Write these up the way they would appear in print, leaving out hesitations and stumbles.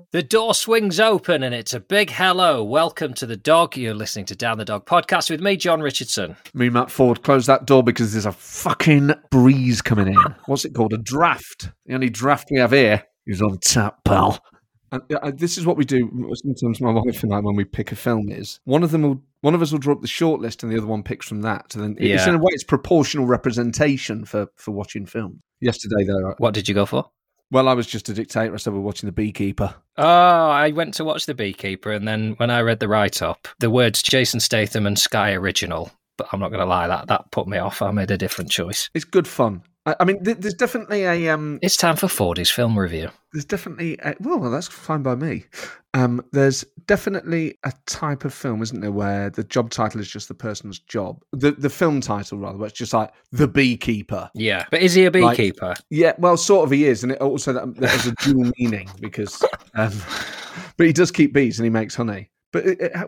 The door swings open and it's a big hello. Welcome to The Dog. You're listening to Down the Dog podcast with me, John Richardson. Me, Matt Ford. Close that door because there's a fucking breeze coming in. What's it called? A draft. The only draft we have here is on tap, pal. And this is what we do. Sometimes my wife and I, when we pick a film, is one of us will draw up the short list and the other one picks from that. So then, it's in a way, it's proportional representation for watching film. Yesterday, though, what did you go for? Well, I was just a dictator. I said we're watching The Beekeeper. Oh, I went to watch The Beekeeper, and then when I read the write-up, the words Jason Statham and Sky Original, but I'm not going to lie, that put me off. I made a different choice. It's good fun. I mean, there's definitely a... It's time for Fordy's film review. There's definitely... well, that's fine by me. There's definitely a type of film, isn't there, where the job title is just the person's job. The film title, rather, where it's just like, The Beekeeper. Yeah, but is he a beekeeper? Like, yeah, well, sort of he is. And it also that has a dual meaning because... but he does keep bees and he makes honey. But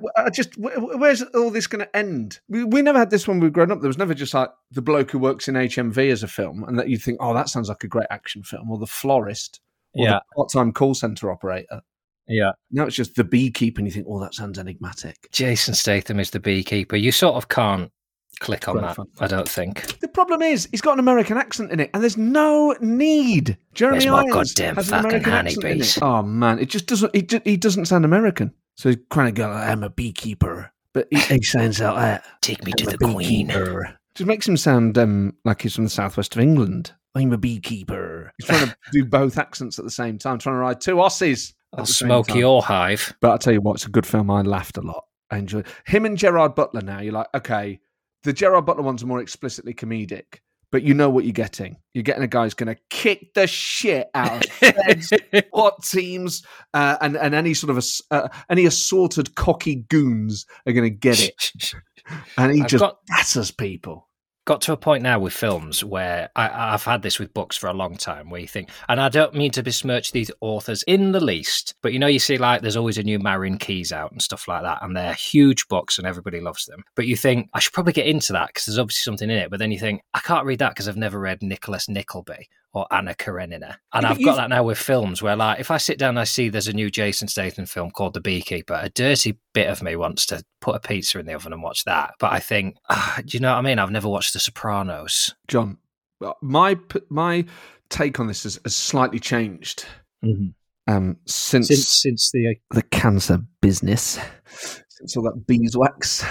where's all this going to end? We never had this when we were growing up. There was never just like the bloke who works in HMV as a film and that you think, oh, that sounds like a great action film, or the florist, or the part-time call centre operator. Yeah. Now it's just the beekeeper and you think, oh, that sounds enigmatic. Jason Statham is the beekeeper. You sort of can't click on that, I don't think. The problem is he's got an American accent in it and there's no need. Jeremy Irons has an American accent in it. Oh, man, it just doesn't, he doesn't sound American. So he's trying to go, I'm a beekeeper. But he sounds out there. Take me to the Queen. Just makes him sound like he's from the southwest of England. I'm a beekeeper. He's trying to do both accents at the same time, trying to ride two Aussies. Smoky or Hive. But I'll tell you what, it's a good film. I laughed a lot. I enjoyed it. Him and Gerard Butler now, you're like, okay, the Gerard Butler ones are more explicitly comedic. But you know what you're getting. You're getting a guy who's going to kick the shit out of heads, what teams, and any sort of any assorted cocky goons are going to get it. And he just batters people. Got to a point now with films where I've had this with books for a long time, where you think, and I don't mean to besmirch these authors in the least, but you see like there's always a new Marion Keyes out and stuff like that, and they're huge books and everybody loves them. But you think, I should probably get into that because there's obviously something in it. But then you think, I can't read that because I've never read Nicholas Nickleby or Anna Karenina. And I've got that now with films where, like, if I sit down and I see there's a new Jason Statham film called The Beekeeper, a dirty bit of me wants to put a pizza in the oven and watch that. But I think, do you know what I mean? I've never watched The Sopranos. John, my take on this has slightly changed. Mm-hmm. Since the cancer business, since all that beeswax.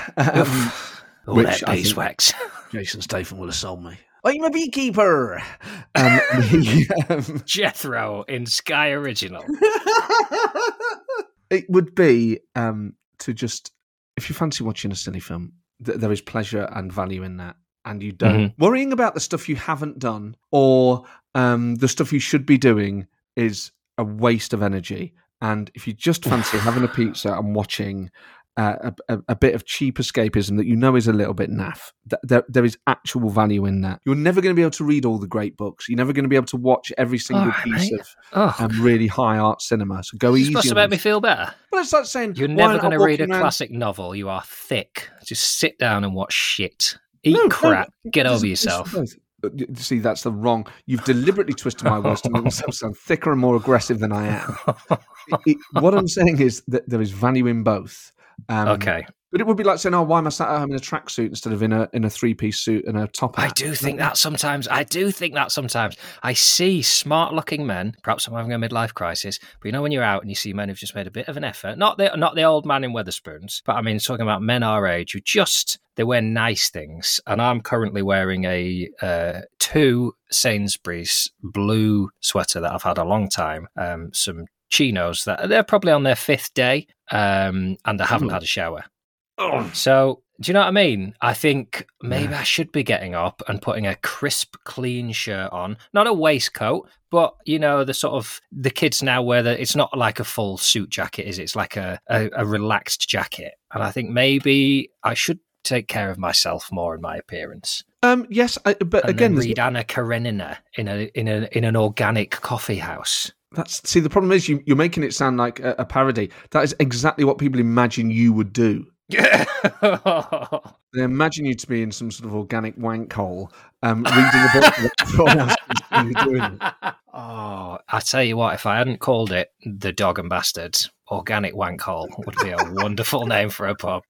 All that beeswax. Jason Statham would have sold me. I'm a beekeeper. Jethro in Sky Original. It would be to just, if you fancy watching a silly film, there is pleasure and value in that. And you don't. Worrying about the stuff you haven't done or the stuff you should be doing is a waste of energy. And if you just fancy having a pizza and watching a bit of cheap escapism that you know is a little bit naff, there is actual value in that. You're never going to be able to read all the great books. You're never going to be able to watch every single piece of really high art cinema. So go easy. It's supposed to make me feel better. Well, it's like saying you're never going to read a classic novel. You are thick. Just sit down and watch shit. Eat crap. Get over yourself. See, that's the wrong. You've deliberately twisted my words to make myself sound thicker and more aggressive than I am. What I'm saying is that there is value in both. Okay. But it would be like saying, oh, why am I sat at home in a tracksuit instead of in a three-piece suit and a top hat? I do think that sometimes. I see smart-looking men, perhaps I'm having a midlife crisis, but when you're out and you see men who've just made a bit of an effort, not the old man in Wetherspoons, but I mean, talking about men our age who they wear nice things. And I'm currently wearing a 2 Sainsbury's blue sweater that I've had a long time, some chinos that they're probably on their 5th day, and I haven't had a shower. So, do you know what I mean? I think maybe I should be getting up and putting a crisp, clean shirt on. Not a waistcoat, but, the sort of, the kids now wear it's not like a full suit jacket, is it? It's like a relaxed jacket. And I think maybe I should take care of myself more in my appearance. Yes, but again... read Anna Karenina in an organic coffee house. The problem is you're making it sound like a parody. That is exactly what people imagine you would do. They imagine you to be in some sort of organic wank hole, reading a book. That's all you're doing. Oh, I tell you what, if I hadn't called it the Dog and Bastard, Organic Wank Hole would be a wonderful name for a pub.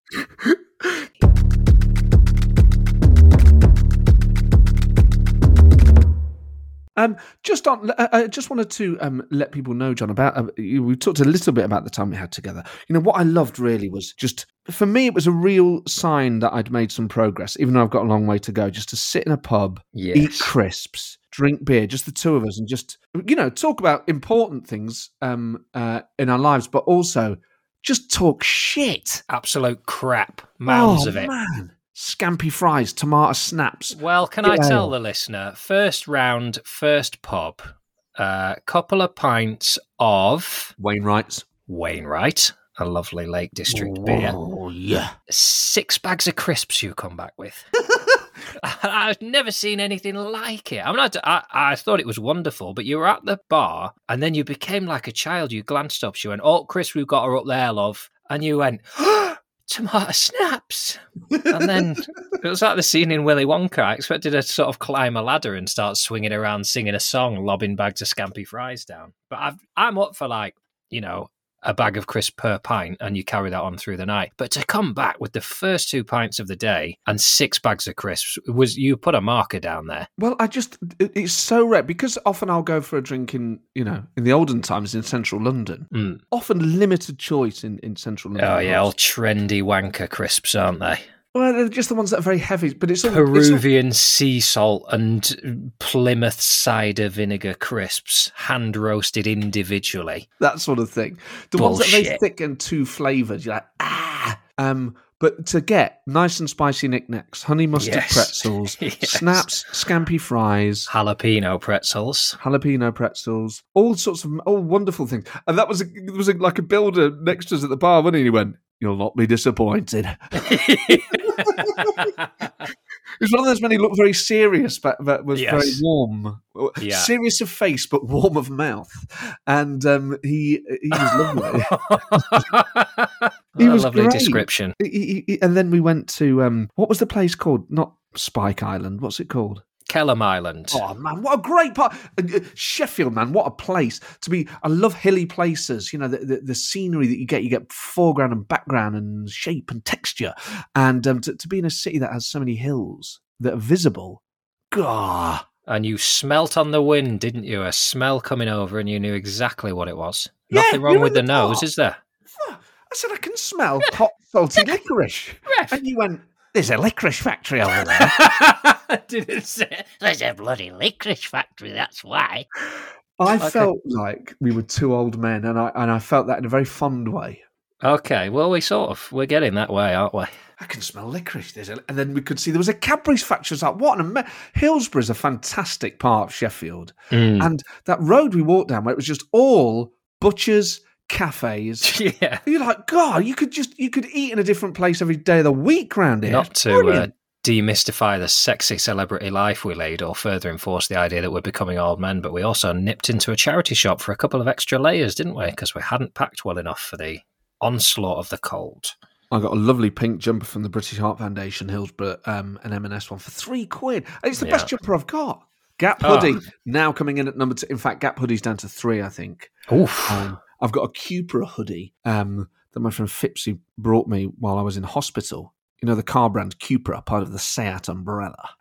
I just wanted to let people know, John, about we talked a little bit about the time we had together. You know, what I loved really was just, for me, it was a real sign that I'd made some progress, even though I've got a long way to go, just to sit in a pub, eat crisps, drink beer, just the two of us, and just, you know, talk about important things in our lives, but also just talk shit. Absolute crap. Mounds of it. Man. Scampi fries, tomato snaps. Well, can I tell the listener, first round, first pub, couple of pints of... Wainwright's. Wainwright, a lovely Lake District beer. Oh, yeah. 6 bags of crisps you come back with. I've never seen anything like it. I mean, I thought it was wonderful, but you were at the bar and then you became like a child. You glanced up, you went, "Oh, Chris, we've got her up there, love." And you went, "Tomato snaps." And then it was like the scene in Willy Wonka. I expected her to sort of climb a ladder and start swinging around, singing a song, lobbing bags of scampi fries down. But I'm up for, like, you know, a bag of crisps per pint, and you carry that on through the night. But to come back with the first 2 pints of the day and 6 bags of crisps, you put a marker down there. Well, it's so rare, because often I'll go for a drink in the olden times in central London. Often limited choice in central London. Oh yeah, all trendy wanker crisps, aren't they? Well, they're just the ones that are very heavy, but it's all Peruvian sea salt and Plymouth cider vinegar crisps, hand roasted individually. That sort of thing. The ones that are very thick and too flavoured, you're like, ah. But to get nice and spicy knickknacks, honey mustard pretzels, snaps, scampi fries, jalapeno pretzels, all sorts of wonderful things. And that was like a builder next to us at the bar, wasn't he? And he went, "You'll not be disappointed." It was one of those men who looked very serious, but was very warm. Yeah. Serious of face, but warm of mouth. And he was lovely. He was a lovely great description. And then we went to, what was the place called? Not Spike Island. What's it called? Kelham Island. Oh, man, what a great part. Sheffield, man, what a place to be. I love hilly places. You know, the scenery that you get foreground and background and shape and texture. And to be in a city that has so many hills that are visible, gah. And you smelt on the wind, didn't you? A smell coming over and you knew exactly what it was. Nothing wrong with the nose, is there? I said, I can smell hot, salty licorice. And you went, "There's a licorice factory over there." I didn't say there's a bloody licorice factory, that's why. I felt like we were two old men, and I felt that in a very fond way. Okay, well, we're getting that way, aren't we? I can smell licorice. And then we could see there was a Cadbury's factory. It's like, what Hillsborough's a fantastic part of Sheffield. And that road we walked down, where it was just all butchers, cafes. Yeah. You're like, God, you could eat in a different place every day of the week round here. Not to demystify the sexy celebrity life we lead or further enforce the idea that we're becoming old men, but we also nipped into a charity shop for a couple of extra layers, didn't we? Because we hadn't packed well enough for the onslaught of the cold. I got a lovely pink jumper from the British Heart Foundation, Hillsborough, an M&S one for £3. And it's the best jumper I've got. Gap hoodie now coming in at number 2. In fact, Gap hoodie's down to 3, I think. Oof. I've got a Cupra hoodie that my friend Fipsy brought me while I was in hospital. You know, the car brand Cupra, part of the Seat umbrella.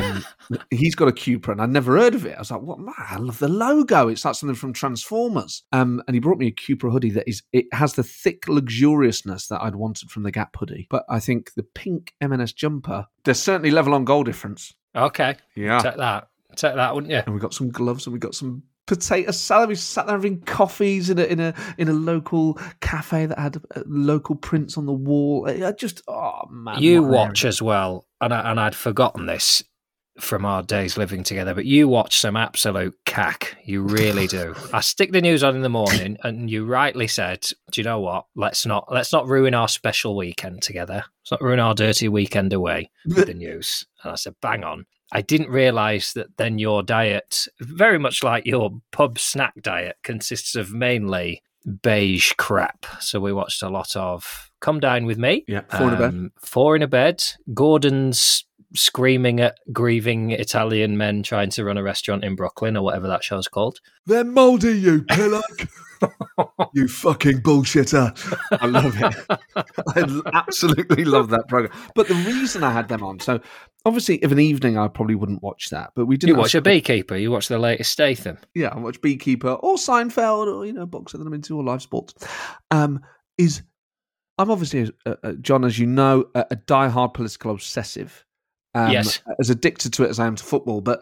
He's got a Cupra, and I'd never heard of it. I was like, "What? Man, I love the logo. It's like something from Transformers." And he brought me a Cupra hoodie it has the thick luxuriousness that I'd wanted from the Gap hoodie. But I think the pink M&S jumper, there's certainly level on goal difference. Okay. Yeah. Take that, wouldn't you? And we got some gloves, and we got some potato salad. We sat there having coffees in a local cafe that had local prints on the wall. Man! You watch as well, and I'd forgotten this from our days living together, but you watch some absolute cack. You really do. I stick the news on in the morning, and you rightly said, "Do you know what? Let's not ruin our special weekend together. Let's not ruin our dirty weekend away with the news." And I said, "Bang on." I didn't realise that then your diet, very much like your pub snack diet, consists of mainly beige crap. So we watched a lot of Come Dine With Me. Yeah, 4 in a Bed. 4 in a Bed. Gordon's screaming at grieving Italian men trying to run a restaurant in Brooklyn or whatever that show's called. They're mouldy, you pillock. You fucking bullshitter. I love it. I absolutely love that program. But the reason I had them on, so obviously of an evening I probably wouldn't watch that, but we didn't. You watch a Beekeeper, you watch the latest Statham. Yeah, I watch Beekeeper or Seinfeld or, boxer that I'm into, or live sports. I'm obviously, John, as you know, a diehard political obsessive. Yes. As addicted to it as I am to football. But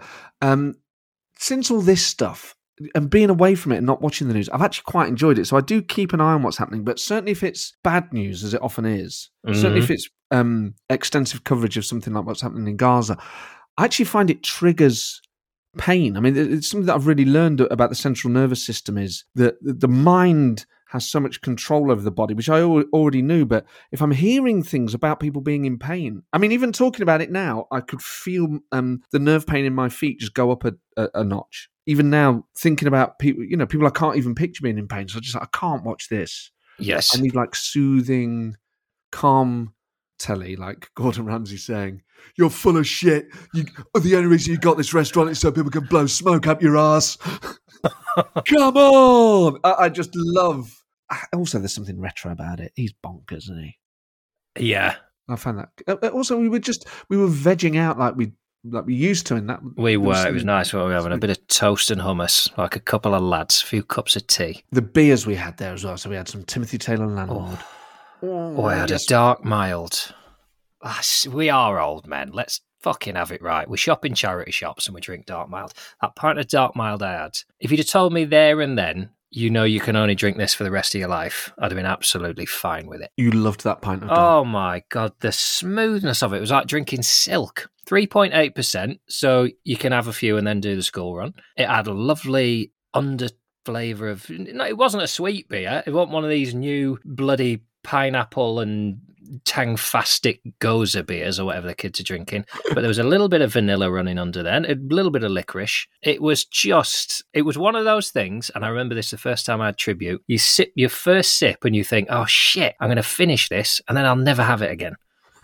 since all this stuff and being away from it and not watching the news, I've actually quite enjoyed it. So I do keep an eye on what's happening. But certainly if it's bad news, as it often is, certainly if it's extensive coverage of something like what's happening in Gaza, I actually find it triggers pain. I mean, it's something that I've really learned about the central nervous system is that the mind has so much control over the body, which I already knew. But if I'm hearing things about people being in pain, I mean, even talking about it now, I could feel the nerve pain in my feet just go up a notch. Even now, thinking about people, people I can't even picture being in pain. So I can't watch this. Yes. I need like soothing, calm telly, like Gordon Ramsay saying, "You're full of shit. The only reason you got this restaurant is so people can blow smoke up your ass." Come on! I just love. Also, there's something retro about it. He's bonkers, isn't he? Yeah, I found that. Also, we were vegging out like we used to in that. We were. It was nice. We were having a bit of toast and hummus, like a couple of lads, a few cups of tea. The beers we had there as well. So we had some Timothy Taylor Landlord. I had a dark mild. We are old men. Let's fucking have it right. We shop in charity shops and we drink dark mild. That pint of dark mild I had, if you'd have told me there and then, you can only drink this for the rest of your life, I'd have been absolutely fine with it. You loved that pint of dark. Oh my God, the smoothness of it was like drinking silk. 3.8%, so you can have a few and then do the school run. It had a lovely under flavour of... No, it wasn't a sweet beer. It wasn't one of these new bloody pineapple and Tangfastic Goza beers or whatever the kids are drinking. But there was a little bit of vanilla running under then, a little bit of licorice. It was one of those things, and I remember this the first time I had Tribute. You sip your first sip and you think, oh shit, I'm going to finish this, and then I'll never have it again.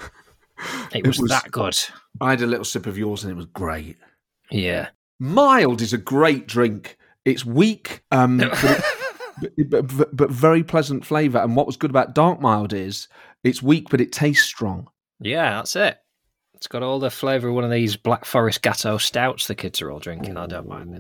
It was that good. I had a little sip of yours and it was great. Yeah. Mild is a great drink. It's weak, but very pleasant flavour. And what was good about dark mild is it's weak, but it tastes strong. Yeah, that's it. It's got all the flavour of one of these Black Forest Gatto stouts the kids are all drinking. I don't mind it.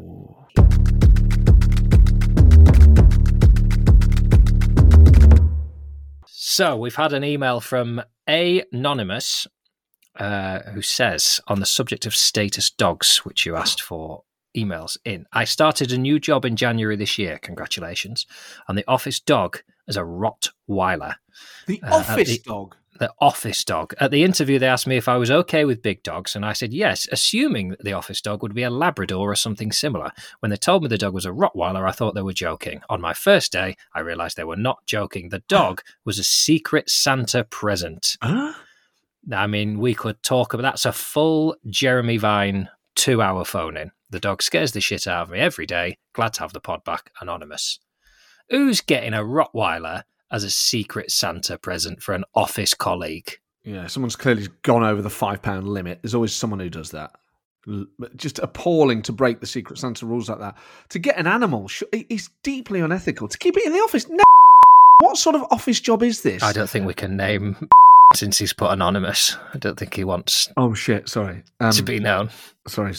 So we've had an email from Anonymous who says, on the subject of status dogs, which you asked for emails in, I started a new job in January this year. Congratulations. And the office dog is a Rottweiler. The office dog? The office dog. At the interview, they asked me if I was okay with big dogs, and I said yes, assuming that the office dog would be a Labrador or something similar. When they told me the dog was a Rottweiler, I thought they were joking. On my first day, I realised they were not joking. The dog was a secret Santa present. Huh? I mean, we could talk about that's a full Jeremy Vine 2-hour phone-in. The dog scares the shit out of me every day. Glad to have the pod back. Anonymous. Who's getting a Rottweiler as a secret Santa present for an office colleague? Yeah, someone's clearly gone over the £5 limit. There's always someone who does that. Just appalling to break the secret Santa rules like that. To get an animal, it's deeply unethical. To keep it in the office, no. What sort of office job is this? I don't think we can name since he's put anonymous. I don't think he wants. Oh shit! Sorry. To be known. Sorry.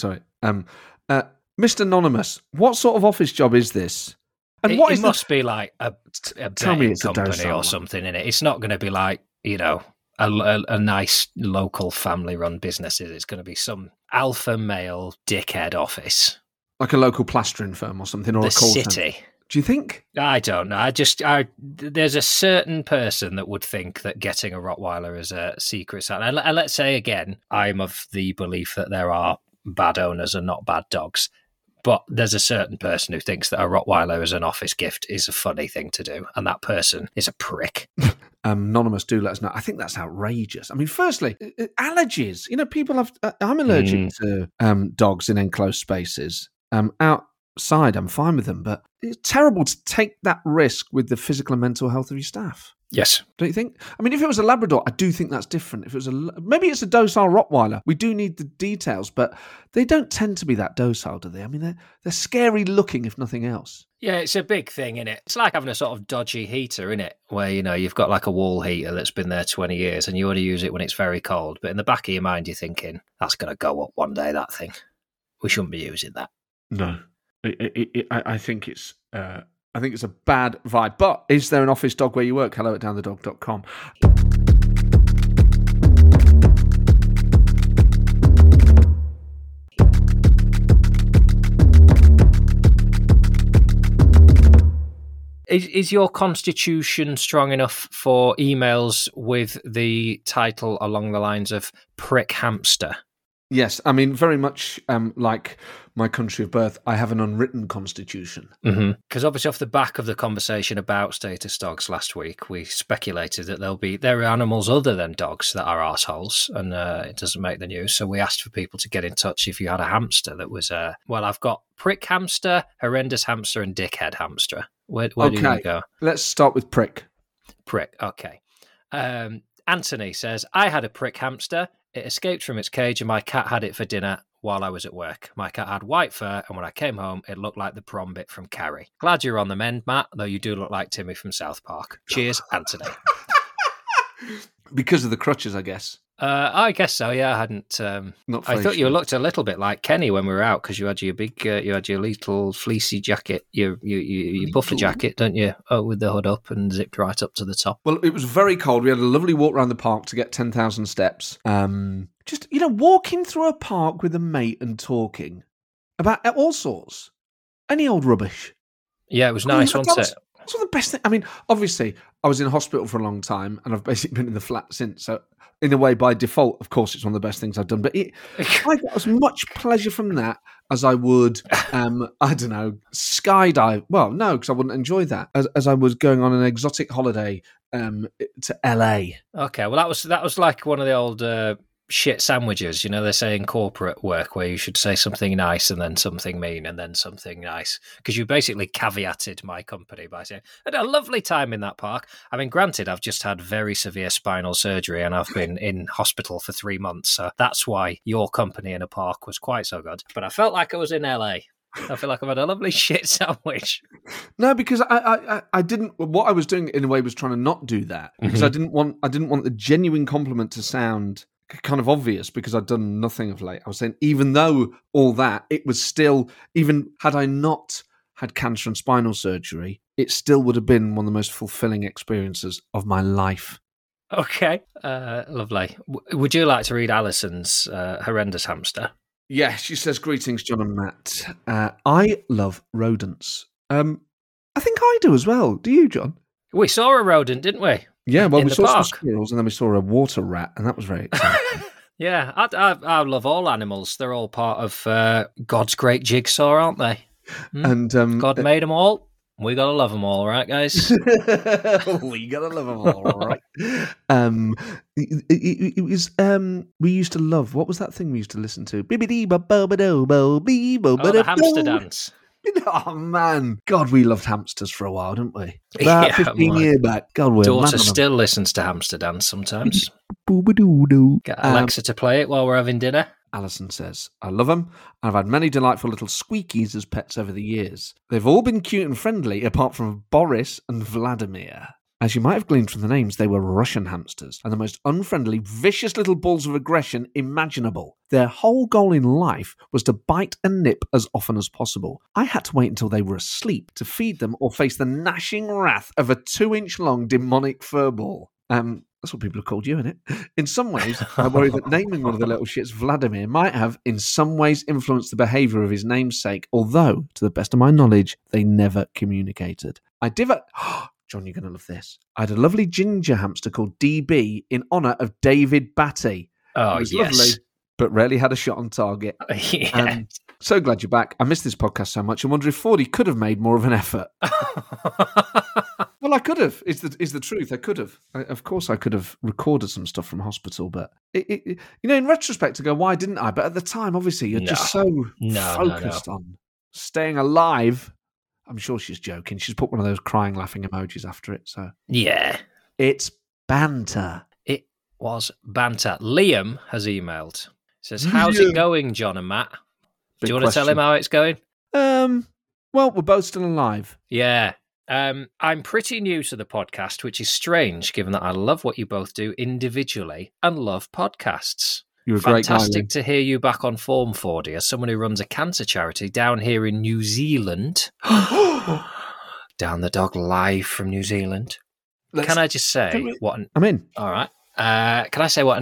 Mr. Anonymous, what sort of office job is this? And it must be like a betting it's company or something in it. It's not going to be like, a nice local family-run business. It's going to be some alpha male dickhead office, like a local plastering firm or something, or the a call city. Center. Do you think? I don't know. There's a certain person that would think that getting a Rottweiler is a secret Santa. And let's say again, I'm of the belief that there are bad owners and not bad dogs. But there's a certain person who thinks that a Rottweiler as an office gift is a funny thing to do, and that person is a prick. Anonymous, do let us know. I think that's outrageous. I mean, firstly, allergies. People have... I'm allergic to dogs in enclosed spaces. Outside, I'm fine with them, but it's terrible to take that risk with the physical and mental health of your staff. Yes. Don't you think? I mean, if it was a Labrador, I do think that's different. If it was maybe it's a docile Rottweiler. We do need the details, but they don't tend to be that docile, do they? I mean, they're scary looking, if nothing else. Yeah, it's a big thing, isn't it? It's like having a sort of dodgy heater, isn't it? Where, you've got like a wall heater that's been there 20 years and you want to use it when it's very cold. But in the back of your mind, you're thinking, that's going to go up one day, that thing. We shouldn't be using that. No. I think it's... I think it's a bad vibe. But is there an office dog where you work? hello@downthedog.com. Is your constitution strong enough for emails with the title along the lines of prick hamster? Yes, I mean, very much like my country of birth, I have an unwritten constitution. Because obviously off the back of the conversation about status dogs last week, we speculated that there are animals other than dogs that are arseholes, and it doesn't make the news. So we asked for people to get in touch if you had a hamster that was, I've got prick hamster, horrendous hamster, and dickhead hamster. Where do you want to go? Let's start with prick. Prick, okay. Anthony says, I had a prick hamster. It escaped from its cage and my cat had it for dinner while I was at work. My cat had white fur and when I came home, it looked like the prom bit from Carrie. Glad you're on the mend, Matt, though you do look like Timmy from South Park. Cheers, Anthony. Because of the crutches, I guess. I guess so. Yeah, I hadn't. I thought you looked a little bit like Kenny when we were out because you had your big, you had your little fleecy jacket, your buffer jacket, don't you? Oh, with the hood up and zipped right up to the top. Well, it was very cold. We had a lovely walk around the park to get 10,000 steps. Just walking through a park with a mate and talking about all sorts, any old rubbish. Yeah, it was nice, wasn't it? That's one of the best things. I mean, obviously, I was in hospital for a long time, and I've basically been in the flat since. So, in a way, by default, of course, it's one of the best things I've done. But I got as much pleasure from that as I would, I don't know, skydive. Well, no, because I wouldn't enjoy that. As I was going on an exotic holiday to LA. Okay, well, that was like one of the old shit sandwiches. They say in corporate work where you should say something nice and then something mean and then something nice. Because you basically caveated my company by saying, I had a lovely time in that park. I mean, granted, I've just had very severe spinal surgery and I've been in hospital for 3 months. So that's why your company in a park was quite so good. But I felt like I was in LA. I feel like I've had a lovely shit sandwich. No, because I didn't. What I was doing in a way was trying to not do that because I didn't want the genuine compliment to sound kind of obvious because I'd done nothing of late. I was saying, even though all that, it was still, even had I not had cancer and spinal surgery, it still would have been one of the most fulfilling experiences of my life. Okay, lovely. Would you like to read Alison's horrendous hamster? Yeah, she says, greetings, John and Matt. I love rodents. I think I do as well. Do you, John? We saw a rodent, didn't we? Yeah, well, we saw some squirrels and then we saw a water rat, and that was very exciting. Yeah, I love all animals. They're all part of God's great jigsaw, aren't they? And God made them all. We gotta love them all, right, guys? We gotta love them all, right? It was we used to love. What was that thing we used to listen to? The hamster dance. Oh man, God, we loved hamsters for a while, didn't we? About 15 years back. God, we're daughter still listens to Hamster Dance sometimes. Get Alexa to play it while we're having dinner. Alison says, I love them, and I've had many delightful little squeakies as pets over the years. They've all been cute and friendly, apart from Boris and Vladimir. As you might have gleaned from the names, they were Russian hamsters, and the most unfriendly, vicious little balls of aggression imaginable. Their whole goal in life was to bite and nip as often as possible. I had to wait until they were asleep to feed them or face the gnashing wrath of a 2-inch-long demonic furball. That's what people have called you, isn't it? In some ways, I worry that naming one of the little shits Vladimir might have in some ways influenced the behaviour of his namesake, although, to the best of my knowledge, they never communicated. John, you're going to love this. I had a lovely ginger hamster called DB in honour of David Batty. Oh, it was yes. lovely, but rarely had a shot on target. Yeah. So glad you're back. I miss this podcast so much. I wonder if 40 could have made more of an effort. Well, I could have, is the truth. I could have. Of course, I could have recorded some stuff from hospital, but, in retrospect, I go, why didn't I? But at the time, obviously, you're just so focused on staying alive. I'm sure she's joking. She's put one of those crying, laughing emojis after it. So yeah, It's banter. It was banter. Liam has emailed. Says, how's it going, John and Matt? Do you want to tell him how it's going? Well, we're both still alive. Yeah. I'm pretty new to the podcast, which is strange given that I love what you both do individually and love podcasts. You're a great guy. Fantastic to hear you back on form, Fordy, as someone who runs a cancer charity down here in New Zealand. Down the dog live from New Zealand. Can I just say what? I'm in. All right. Can I say what an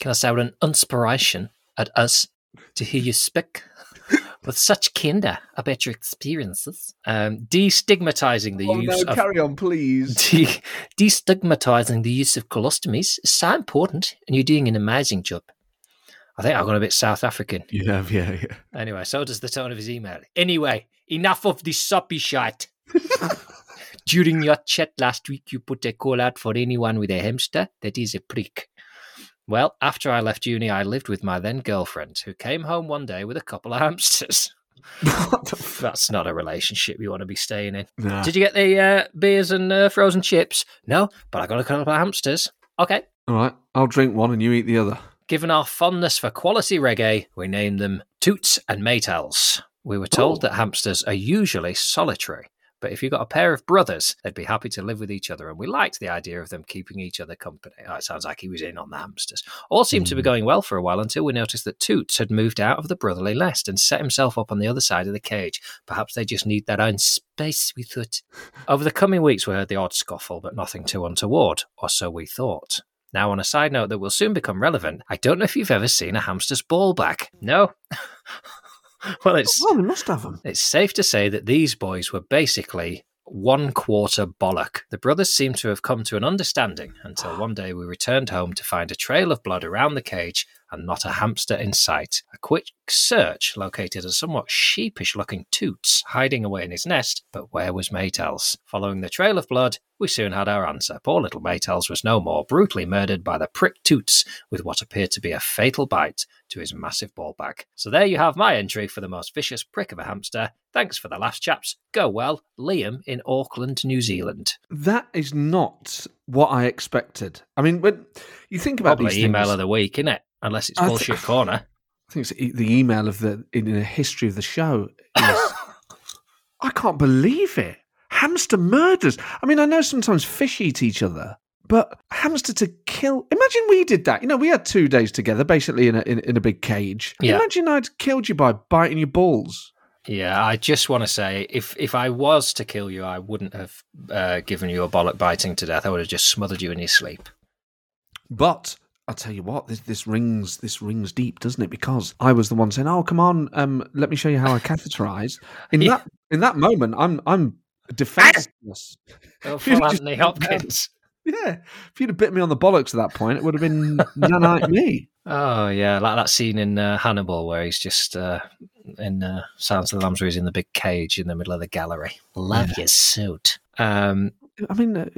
inspiration at us to hear you speak with such candor about your experiences? Destigmatizing the use of... carry on, please. Destigmatizing the use of colostomies is so important, and you're doing an amazing job. I think I've gone a bit South African. You have, yeah. Anyway, so does the tone of his email. Anyway, enough of this soppy shite. During your chat last week, you put a call out for anyone with a hamster that is a prick. Well, after I left uni, I lived with my then girlfriend, who came home one day with a couple of hamsters. That's not a relationship you want to be staying in. Nah. Did you get the beers and frozen chips? No, but I got a couple of hamsters. Okay. All right, I'll drink one and you eat the other. Given our fondness for quality reggae, we named them Toots and Maytals. We were told that hamsters are usually solitary, but if you got a pair of brothers, they'd be happy to live with each other, and we liked the idea of them keeping each other company. Oh, it sounds like he was in on the hamsters. All seemed to be going well for a while until we noticed that Toots had moved out of the brotherly nest and set himself up on the other side of the cage. Perhaps they just need their own space, we thought. Over the coming weeks, we heard the odd scuffle, but nothing too untoward, or so we thought. Now, on a side note that will soon become relevant, I don't know if you've ever seen a hamster's ball back. No? Well, we must have them. It's safe to say that these boys were basically 1/4 bollock. The brothers seemed to have come to an understanding until one day we returned home to find a trail of blood around the cage and not a hamster in sight. A quick search located a somewhat sheepish-looking Toots hiding away in his nest, but where was Maytals? Following the trail of blood, we soon had our answer. Poor little Maytals was no more, brutally murdered by the prick Toots with what appeared to be a fatal bite to his massive ball bag. So there you have my entry for the most vicious prick of a hamster. Thanks for the laughs, chaps. Go well. Liam in Auckland, New Zealand. That is not what I expected. I mean, when you think about Probably these things... email of the week, innit? Unless it's Bullshit Corner. I think it's the email of in the history of the show. Is, I can't believe it. Hamster murders. I mean, I know sometimes fish eat each other, but hamster to kill. Imagine we did that. You know, we had 2 days together, basically in a big cage. Yeah. Imagine I'd killed you by biting your balls. Yeah, I just want to say, if I was to kill you, I wouldn't have given you a bollock biting to death. I would have just smothered you in your sleep. But I'll tell you what, this rings deep, doesn't it? Because I was the one saying, "Oh, come on, let me show you how I catheterize." In that moment, I'm defenseless. Full Anthony Hopkins. Yeah, if you'd have bit me on the bollocks at that point, it would have been none me. Oh yeah, like that scene in Hannibal where he's just in Silence of the Lambs, where he's in the big cage in the middle of the gallery. Love your suit. I mean,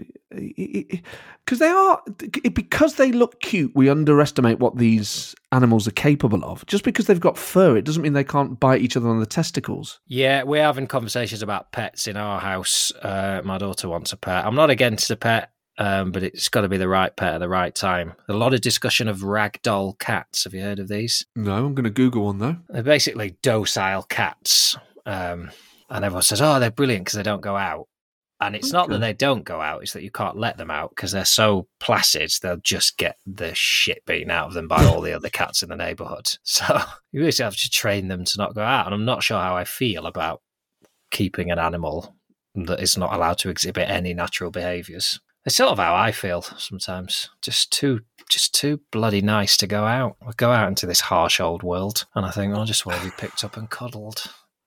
because they look cute, we underestimate what these animals are capable of. Just because they've got fur, it doesn't mean they can't bite each other on the testicles. Yeah, we're having conversations about pets in our house. My daughter wants a pet. I'm not against a pet, but it's got to be the right pet at the right time. A lot of discussion of ragdoll cats. Have you heard of these? No, I'm going to Google one, though. They're basically docile cats. And everyone says, oh, they're brilliant because they don't go out. And it's not that they don't go out, it's that you can't let them out because they're so placid, they'll just get the shit beaten out of them by all the other cats in the neighbourhood. So you really have to train them to not go out. And I'm not sure how I feel about keeping an animal that is not allowed to exhibit any natural behaviours. It's sort of how I feel sometimes. Just too bloody nice to go out. I go out into this harsh old world and I think, I just want to be picked up and cuddled.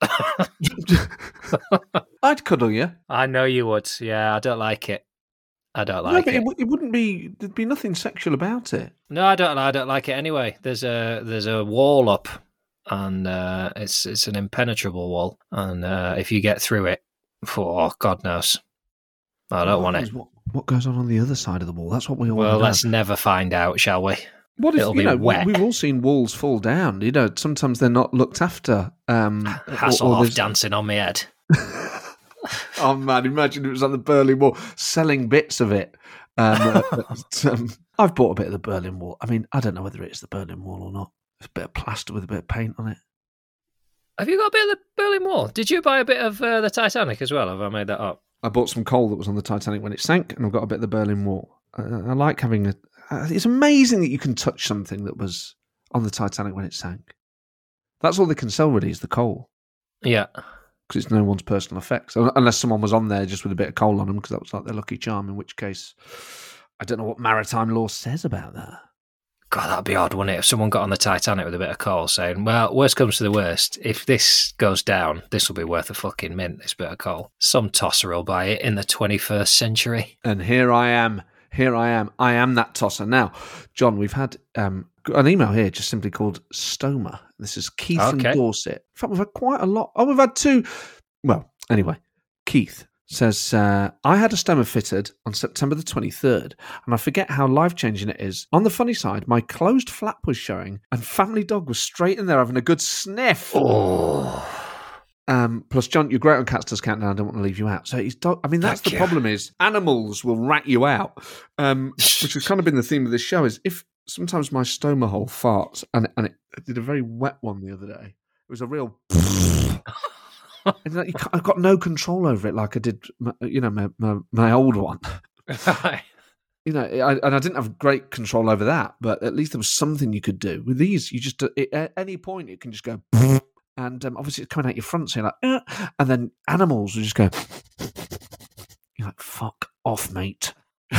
I'd cuddle you. I know you would. Yeah, I don't like it. I don't like it. It wouldn't be. There'd be nothing sexual about it. No, I don't like it anyway. There's a wall up, and it's an impenetrable wall, and if you get through it, God knows, I don't want it. What goes on the other side of the wall? That's what we all. Well, let's never find out, shall we? What if we've all seen walls fall down? You know, sometimes they're not looked after. Hasselhoff dancing on my head. Oh man, imagine it was on the Berlin Wall, selling bits of it I've bought a bit of the Berlin Wall. I mean, I don't know whether it is the Berlin Wall or not. It's a bit of plaster with a bit of paint on it. Have you got a bit of the Berlin Wall? Did you buy a bit of the Titanic as well? Have I made that up? I bought some coal that was on the Titanic when it sank, and I've got a bit of the Berlin Wall. I like having a... It's amazing that you can touch something that was on the Titanic when it sank. That's all they can sell, really, is the coal. Yeah. Because it's no one's personal effects. Unless someone was on there just with a bit of coal on them, because that was like their lucky charm, in which case, I don't know what maritime law says about that. God, that'd be odd, wouldn't it? If someone got on the Titanic with a bit of coal saying, well, worst comes to the worst, if this goes down, this will be worth a fucking mint, this bit of coal. Some tosser will buy it in the 21st century. And here I am. I am that tosser. Now, John, we've had an email here just simply called Stoma. This is Keith from Dorset. In fact, we've had quite a lot. Oh, we've had two. Well, anyway, Keith says, I had a stoma fitted on September the 23rd, and I forget how life-changing it is. On the funny side, my closed flap was showing, and family dog was straight in there having a good sniff. Oh. Plus, John, you're great on Cats Does Countdown. I don't want to leave you out. So his dog. I mean, that's the problem is animals will rat you out, which has kind of been the theme of this show. Is if sometimes my stoma hole farts, and it did a very wet one the other day. It was a real. And I've got no control over it, like I did, my old one. I didn't have great control over that, but at least there was something you could do. With these, you just at any point it can just go, and obviously it's coming out your front, so you're like, and then animals will just go. You're like, fuck off, mate.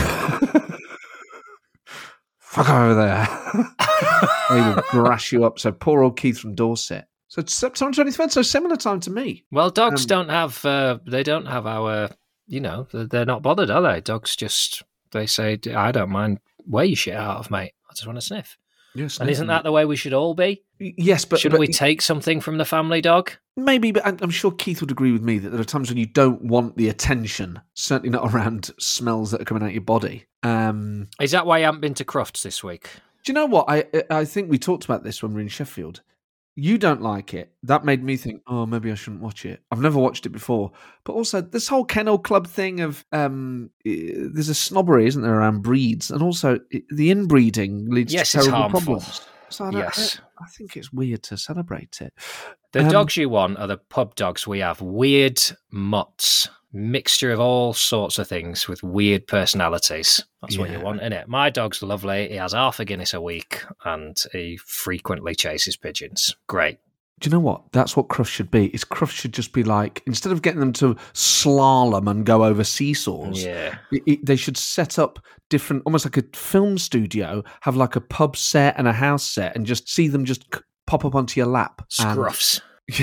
Fuck over there. They will grass you up. So poor old Keith from Dorset. So it's September 23rd, so similar time to me. Well, dogs don't have, they don't have our, they're not bothered, are they? Dogs just, they say, I don't mind where you shit out of, mate. I just want to sniff. Yes, and isn't that the way we should all be? Yes, but... Shouldn't we take something from the family dog? Maybe, but I'm sure Keith would agree with me that there are times when you don't want the attention, certainly not around smells that are coming out your body. Is that why you haven't been to Crufts this week? Do you know what? I think we talked about this when we were in Sheffield. You don't like it. That made me think, oh, maybe I shouldn't watch it. I've never watched it before. But also, this whole kennel club thing of there's a snobbery, isn't there, around breeds? And also, the inbreeding leads to terrible problems. So I think it's weird to celebrate it. The dogs you want are the pub dogs we have. Weird mutts. Mixture of all sorts of things with weird personalities. That's what you want, innit? My dog's lovely. He has half a Guinness a week and he frequently chases pigeons. Great. Do you know what? That's what Crufts should be. Crufts should just be like, instead of getting them to slalom and go over seesaws, they should set up different, almost like a film studio, have like a pub set and a house set, and just see them just pop up onto your lap. Scruffs.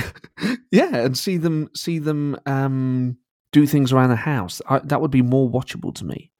And see them do things around the house. That would be more watchable to me.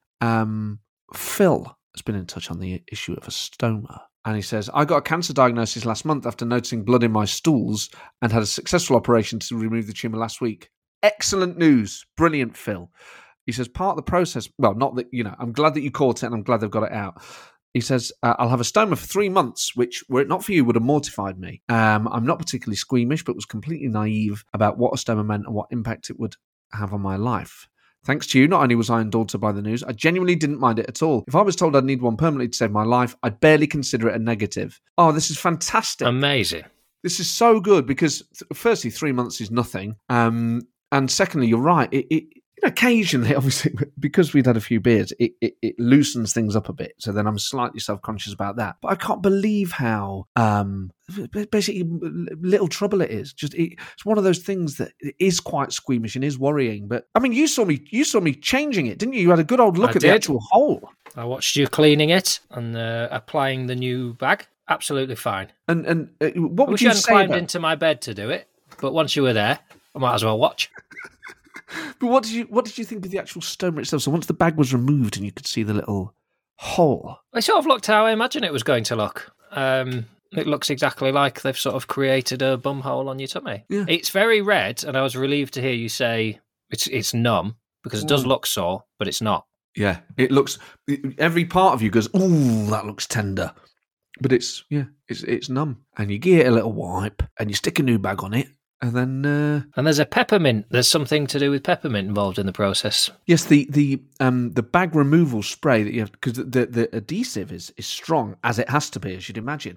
Phil has been in touch on the issue of a stoma. And he says, I got a cancer diagnosis last month after noticing blood in my stools and had a successful operation to remove the tumour last week. Excellent news. Brilliant, Phil. He says, part of the process, well, not that, I'm glad that you caught it and I'm glad they've got it out. He says, I'll have a stoma for 3 months, which, were it not for you, would have mortified me. I'm not particularly squeamish, but was completely naive about what a stoma meant and what impact it would have on my life. Thanks to you, not only was I undaunted by the news, I genuinely didn't mind it at all. If I was told I'd need one permanently to save my life, I'd barely consider it a negative. Oh, this is fantastic. Amazing. This is so good because, firstly, 3 months is nothing. And secondly, you're right. Occasionally, obviously, because we'd had a few beers, it loosens things up a bit. So then I'm slightly self-conscious about that. But I can't believe how basically little trouble it is. Just it's one of those things that is quite squeamish and is worrying. But I mean, you saw me changing it, didn't you? You had a good old look at the actual hole. I watched you cleaning it and applying the new bag. Absolutely fine. And what would you say? I hadn't climbed into my bed to do it, but once you were there, I might as well watch. But what did you think of the actual stoma itself? So once the bag was removed and you could see the little hole, it sort of looked how I imagine it was going to look. It looks exactly like they've sort of created a bum hole on your tummy. Yeah. It's very red, and I was relieved to hear you say it's numb because it does look sore, but it's not. Yeah, it looks. Every part of you goes, "Ooh, that looks tender," but it's numb, and you give it a little wipe, and you stick a new bag on it. And then, and there's a peppermint. There's something to do with peppermint involved in the process. yes, the bag removal spray that you have, because the adhesive is strong, as it has to be, as you'd imagine.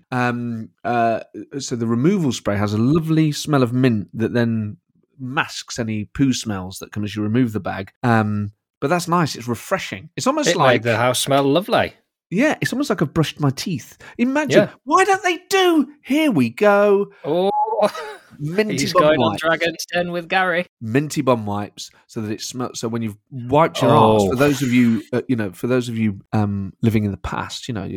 So the removal spray has a lovely smell of mint that then masks any poo smells that come as you remove the bag. But that's nice. It's refreshing. It's almost It made the house smell lovely. Yeah, it's almost like I've brushed my teeth. Imagine, why don't they do? Here we go. Oh, minty he's bum going wipes. on Dragon's Den with Gary. Minty bum wipes, so that it smells. So when you've wiped your arse, for those of you, living in the past, I'm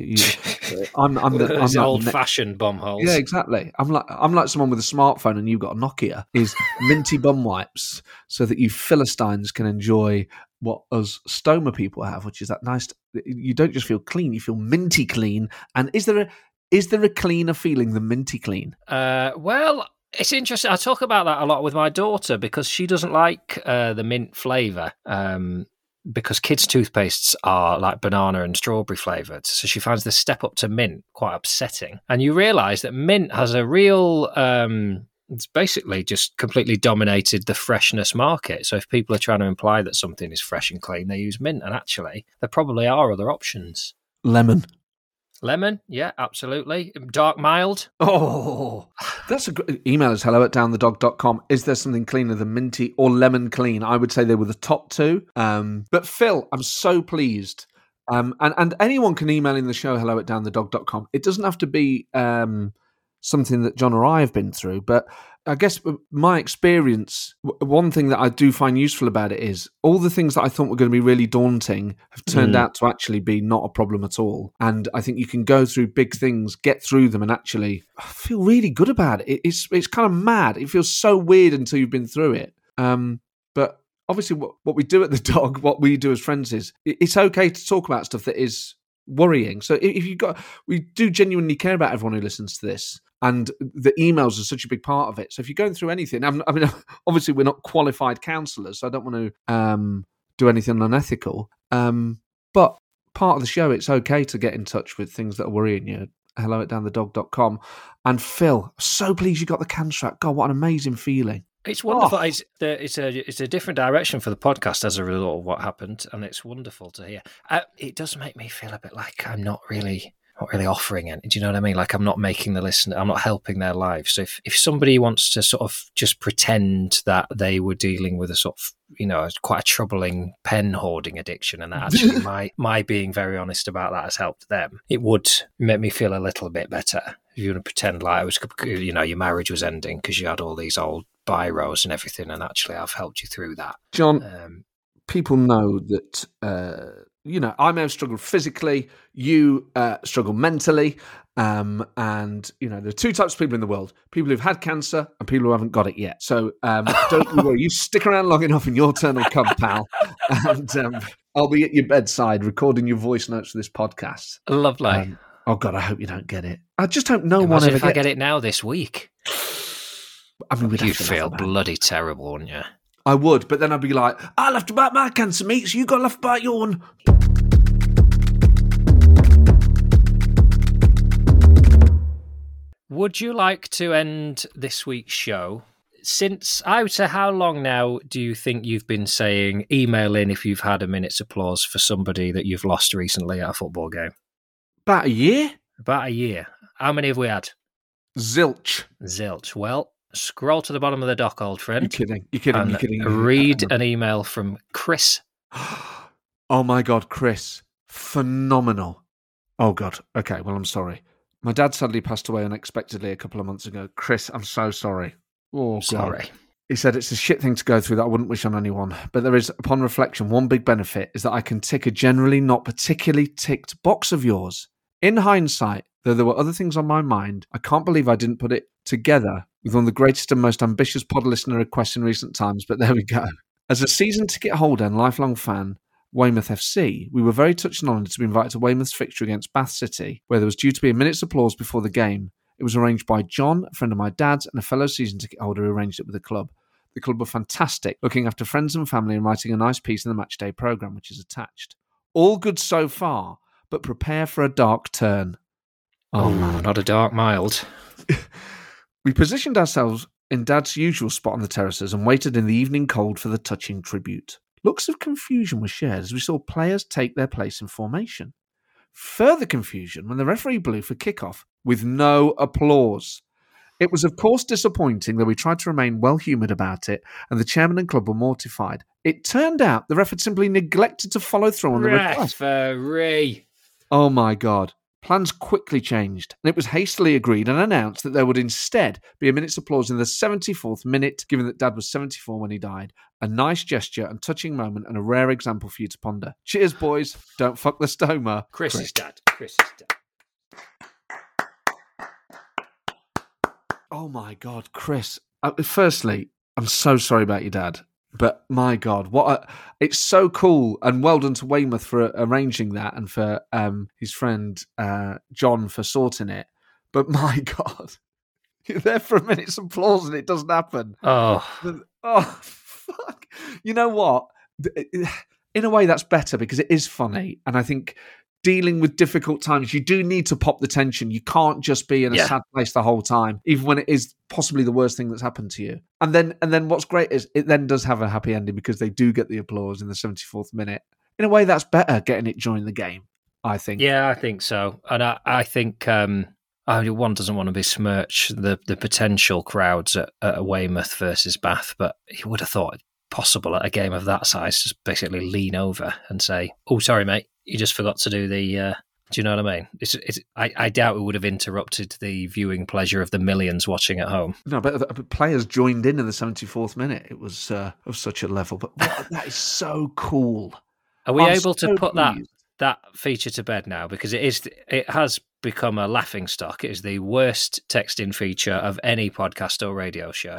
Those like old-fashioned bum holes. Yeah, exactly. I'm like someone with a smartphone, and you've got a Nokia. Is minty bum wipes, so that you Philistines can enjoy what us stoma people have, which is that nice. You don't just feel clean; you feel minty clean. And is there a cleaner feeling than minty clean? Well, it's interesting. I talk about that a lot with my daughter because she doesn't like the mint flavour. Because kids' toothpastes are like banana and strawberry flavoured. So she finds the step up to mint quite upsetting. And you realise that mint has a real... it's basically just completely dominated the freshness market. So if people are trying to imply that something is fresh and clean, they use mint. And actually, there probably are other options. Lemon, yeah, absolutely. Dark mild. Oh, that's a good email us hello@downthe.dog.com. Is there something cleaner than minty or lemon clean? I would say they were the top two. But Phil, I'm so pleased. And anyone can email in the show hello@downthe.dog.com. It doesn't have to be something that John or I have been through, but I guess my experience, one thing that I do find useful about it is all the things that I thought were going to be really daunting have turned out to actually be not a problem at all. And I think you can go through big things, get through them, and actually feel really good about it. It's kind of mad. It feels so weird until you've been through it. But obviously what we do at the dog, what we do as friends is, it's okay to talk about stuff that is worrying. So we do genuinely care about everyone who listens to this. And the emails are such a big part of it. So if you're going through anything, I mean, obviously we're not qualified counsellors, so I don't want to do anything unethical. But part of the show, it's okay to get in touch with things that are worrying you. hello@downthe.dog.com. And Phil, I'm so pleased you got the cancer out. God, what an amazing feeling. It's wonderful. Oh. It's a different direction for the podcast as a result of what happened, and it's wonderful to hear. It does make me feel a bit like I'm not really offering it. Do you know what I mean? Like I'm not making the listener, I'm not helping their lives. So if somebody wants to sort of just pretend that they were dealing with a sort of, quite a troubling pen hoarding addiction, and that actually my being very honest about that has helped them, it would make me feel a little bit better. If you want to pretend like it was, your marriage was ending because you had all these old biros and everything, and actually I've helped you through that. John, people know that... I may have struggled physically, you struggle mentally, and, there are two types of people in the world, people who've had cancer and people who haven't got it yet. So don't you worry, you stick around long enough and your turn will come, pal. And I'll be at your bedside recording your voice notes for this podcast. Lovely. Oh, God, I hope you don't get it. I just hope no one Imagine ever if I get it now this week. I mean, you'd feel bloody terrible, wouldn't you? I would, but then I'd be like, I laughed about my cancer, mate, so you got to laugh about yours. Would you like to end this week's show? Since, I would say, how long now do you think you've been saying email in if you've had a minute's applause for somebody that you've lost recently at a football game? About a year. About a year. How many have we had? Zilch. Well, scroll to the bottom of the dock, old friend. You're kidding. Read an email from Chris. Oh my God, Chris. Phenomenal. Oh God. Okay, well, I'm sorry. My dad sadly passed away unexpectedly a couple of months ago. Chris, I'm so sorry. Oh, sorry. God. He said it's a shit thing to go through that I wouldn't wish on anyone. But there is, upon reflection, one big benefit is that I can tick a generally not particularly ticked box of yours. In hindsight, though there were other things on my mind, I can't believe I didn't put it together with one of the greatest and most ambitious pod listener requests in recent times, but there we go. As a season ticket holder and lifelong fan, Weymouth FC, we were very touched and honoured to be invited to Weymouth's fixture against Bath City, where there was due to be a minute's applause before the game. It was arranged by John, a friend of my dad's, and a fellow season ticket holder who arranged it with the club. The club were fantastic, looking after friends and family and writing a nice piece in the matchday programme, which is attached. All good so far, but prepare for a dark turn. Oh, not a dark mild. We positioned ourselves in Dad's usual spot on the terraces and waited in the evening cold for the touching tribute. Looks of confusion were shared as we saw players take their place in formation. Further confusion when the referee blew for kickoff with no applause. It was, of course, disappointing, though we tried to remain well-humoured about it, and the chairman and club were mortified. It turned out the ref had simply neglected to follow through on the request. Referee! Oh my God. Plans quickly changed, and it was hastily agreed and announced that there would instead be a minute's applause in the 74th minute, given that Dad was 74 when he died. A nice gesture and touching moment and a rare example for you to ponder. Cheers, boys. Don't fuck the stoma. Chris's dad. Chris's dad. Oh my God, Chris. Firstly, I'm so sorry about your dad. But my God, it's so cool, and well done to Weymouth for arranging that, and for his friend John for sorting it. But my God, you're there for a minute's applause and it doesn't happen. Oh, fuck! You know what? In a way, that's better because it is funny, and I think dealing with difficult times, you do need to pop the tension. You can't just be in a sad place the whole time, even when it is possibly the worst thing that's happened to you. And then what's great is it then does have a happy ending because they do get the applause in the 74th minute. In a way, that's better getting it during the game, I think. Yeah, I think so. And I think one doesn't want to besmirch the potential crowds at Weymouth versus Bath, but you would have thought it possible at a game of that size just basically lean over and say, "Oh, sorry, mate, you just forgot to do the." Do you know what I mean? I doubt it would have interrupted the viewing pleasure of the millions watching at home. No, but players joined in the 74th minute. It was of such a level. But that is so cool. Are we able to put that feature to bed now? Because it has become a laughing stock. It is the worst texting feature of any podcast or radio show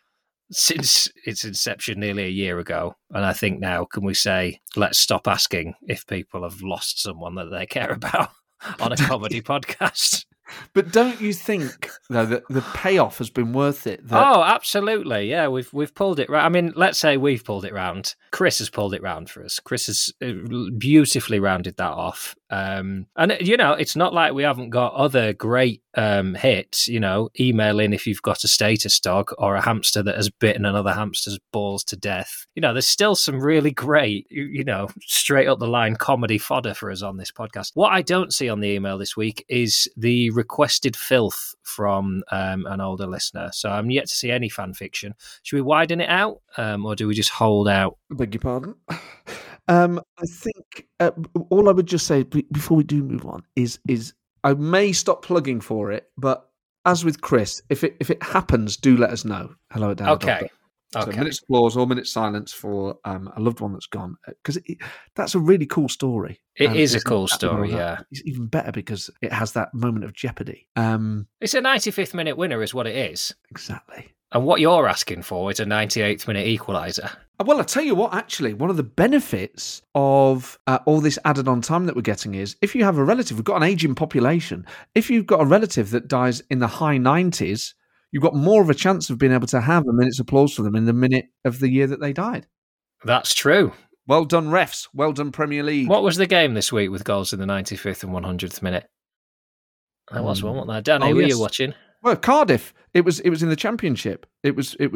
since its inception nearly a year ago. And I think now, can we say, let's stop asking if people have lost someone that they care about on a comedy podcast? But don't you think, though, that the payoff has been worth it? Oh, absolutely. Yeah, we've pulled it right. I mean, let's say we've pulled it round. Chris has pulled it round for us. Chris has beautifully rounded that off. And, it's not like we haven't got other great hits. Email in if you've got a status dog or a hamster that has bitten another hamster's balls to death. There's still some really great, straight up the line comedy fodder for us on this podcast. What I don't see on the email this week is the requested filth from an older listener. So I'm yet to see any fan fiction. Should we widen it out or do we just hold out? I beg your pardon? I think all I would just say before we do move on is I may stop plugging for it, but as with Chris, if it happens, do let us know. Hello, Dan. Okay. So minute's applause or minute's silence for a loved one that's gone, because that's a really cool story. It is a cool story, yeah. It's even better because it has that moment of jeopardy. It's a 95th minute winner is what it is. Exactly. And what you're asking for is a 98th minute equaliser. Well, I'll tell you what, actually, one of the benefits of all this added on time that we're getting is if you have a relative, we've got an ageing population, if you've got a relative that dies in the high 90s, you've got more of a chance of being able to have a minute's applause for them in the minute of the year that they died. That's true. Well done, refs. Well done, Premier League. What was the game this week with goals in the 95th and 100th minute? That was one, wasn't there? Danny, were you watching? Well, Cardiff. It was in the Championship. It was, of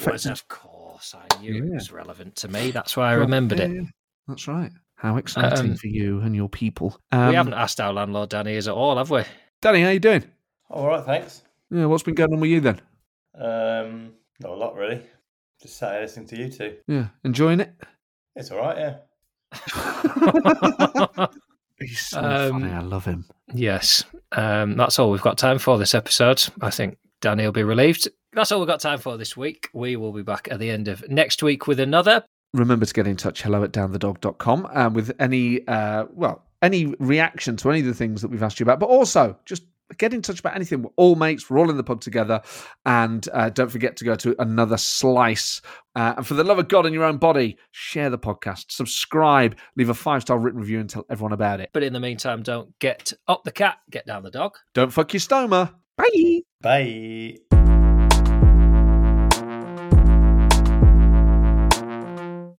course. I knew it was relevant to me. That's why I remembered it. Yeah. That's right. How exciting for you and your people. We haven't asked our landlord Danny is at all, have we? Danny, how you doing? All right, thanks. Yeah, what's been going on with you then? Not a lot, really. Just sat here listening to you two. Yeah, enjoying it? It's all right, yeah. He's so funny. I love him. Yes. That's all we've got time for this episode. I think Danny will be relieved. That's all we've got time for this week. We will be back at the end of next week with another. Remember to get in touch, hello@downthedog.com, with any reaction to any of the things that we've asked you about, but also just get in touch about anything. We're all mates. We're all in the pub together. And don't forget to go to Another Slice. And for the love of God and your own body, share the podcast, subscribe, leave a 5-star written review and tell everyone about it. But in the meantime, don't get up the cat, get down the dog. Don't fuck your stoma. Bye. Bye.